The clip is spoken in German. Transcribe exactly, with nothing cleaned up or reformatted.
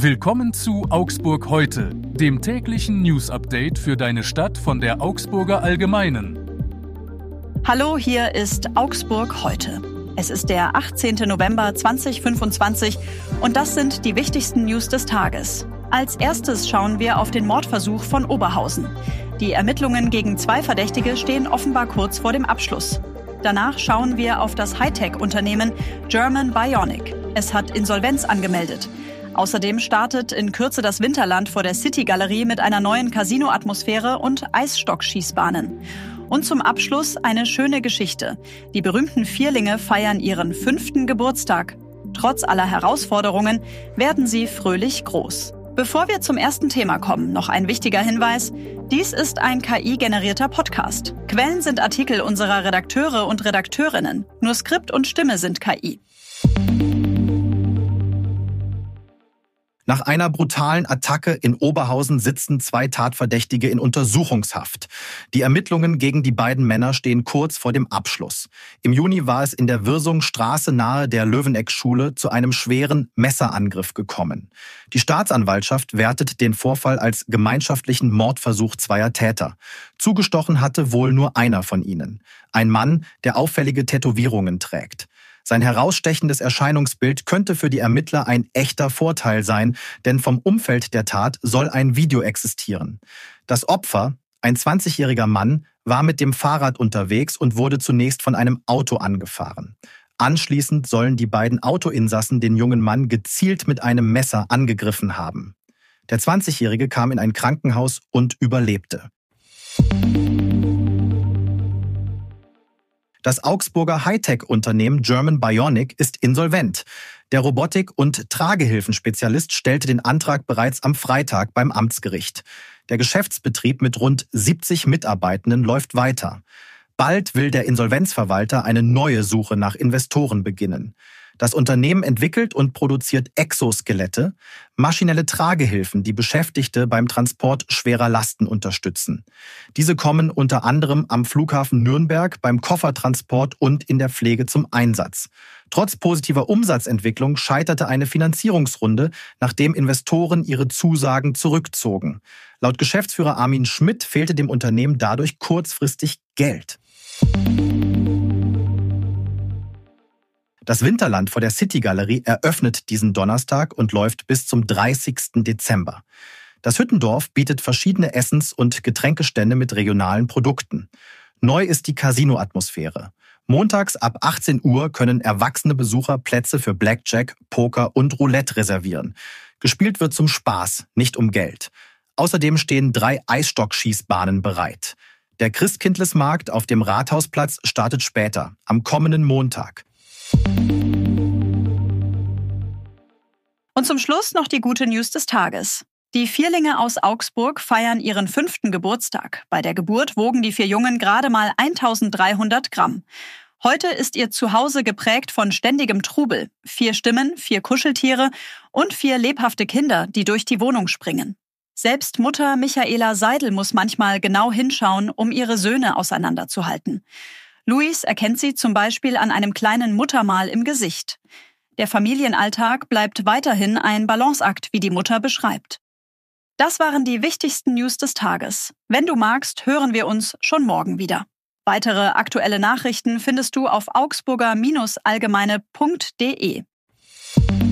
Willkommen zu Augsburg heute, dem täglichen News-Update für deine Stadt von der Augsburger Allgemeinen. Hallo, hier ist Augsburg heute. Es ist der achtzehnten November zweitausendfünfundzwanzig und das sind die wichtigsten News des Tages. Als erstes schauen wir auf den Mordversuch von Oberhausen. Die Ermittlungen gegen zwei Verdächtige stehen offenbar kurz vor dem Abschluss. Danach schauen wir auf das Hightech-Unternehmen German Bionic. Es hat Insolvenz angemeldet. Außerdem startet in Kürze das Winterland vor der City-Galerie mit einer neuen Casino-Atmosphäre und Eisstockschießbahnen. Und zum Abschluss eine schöne Geschichte. Die berühmten Vierlinge feiern ihren fünften Geburtstag. Trotz aller Herausforderungen werden sie fröhlich groß. Bevor wir zum ersten Thema kommen, noch ein wichtiger Hinweis. Dies ist ein K I-generierter Podcast. Quellen sind Artikel unserer Redakteure und Redakteurinnen. Nur Skript und Stimme sind K I. Nach einer brutalen Attacke in Oberhausen sitzen zwei Tatverdächtige in Untersuchungshaft. Die Ermittlungen gegen die beiden Männer stehen kurz vor dem Abschluss. Im Juni war es in der Wirsungstraße nahe der Löweneck-Schule zu einem schweren Messerangriff gekommen. Die Staatsanwaltschaft wertet den Vorfall als gemeinschaftlichen Mordversuch zweier Täter. Zugestochen hatte wohl nur einer von ihnen. Ein Mann, der auffällige Tätowierungen trägt. Sein herausstechendes Erscheinungsbild könnte für die Ermittler ein echter Vorteil sein, denn vom Umfeld der Tat soll ein Video existieren. Das Opfer, ein zwanzigjähriger Mann, war mit dem Fahrrad unterwegs und wurde zunächst von einem Auto angefahren. Anschließend sollen die beiden Autoinsassen den jungen Mann gezielt mit einem Messer angegriffen haben. Der zwanzigjährige kam in ein Krankenhaus und überlebte. Das Augsburger Hightech-Unternehmen German Bionic ist insolvent. Der Robotik- und Tragehilfenspezialist stellte den Antrag bereits am Freitag beim Amtsgericht. Der Geschäftsbetrieb mit rund siebzig Mitarbeitenden läuft weiter. Bald will der Insolvenzverwalter eine neue Suche nach Investoren beginnen. Das Unternehmen entwickelt und produziert Exoskelette, maschinelle Tragehilfen, die Beschäftigte beim Transport schwerer Lasten unterstützen. Diese kommen unter anderem am Flughafen Nürnberg, beim Koffertransport und in der Pflege zum Einsatz. Trotz positiver Umsatzentwicklung scheiterte eine Finanzierungsrunde, nachdem Investoren ihre Zusagen zurückzogen. Laut Geschäftsführer Armin Schmidt fehlte dem Unternehmen dadurch kurzfristig Geld. Das Winterland vor der City-Galerie eröffnet diesen Donnerstag und läuft bis zum dreißigsten Dezember. Das Hüttendorf bietet verschiedene Essens- und Getränkestände mit regionalen Produkten. Neu ist die Casino-Atmosphäre. Montags ab achtzehn Uhr können erwachsene Besucher Plätze für Blackjack, Poker und Roulette reservieren. Gespielt wird zum Spaß, nicht um Geld. Außerdem stehen drei Eisstockschießbahnen bereit. Der Christkindlesmarkt auf dem Rathausplatz startet später, am kommenden Montag. Und zum Schluss noch die gute News des Tages. Die Vierlinge aus Augsburg feiern ihren fünften Geburtstag. Bei der Geburt wogen die vier Jungen gerade mal eintausenddreihundert Gramm. Heute ist ihr Zuhause geprägt von ständigem Trubel. Vier Stimmen, vier Kuscheltiere und vier lebhafte Kinder, die durch die Wohnung springen. Selbst Mutter Michaela Seidel muss manchmal genau hinschauen, um ihre Söhne auseinanderzuhalten. Luis erkennt sie zum Beispiel an einem kleinen Muttermal im Gesicht. Der Familienalltag bleibt weiterhin ein Balanceakt, wie die Mutter beschreibt. Das waren die wichtigsten News des Tages. Wenn du magst, hören wir uns schon morgen wieder. Weitere aktuelle Nachrichten findest du auf augsburger Bindestrich allgemeine Punkt de.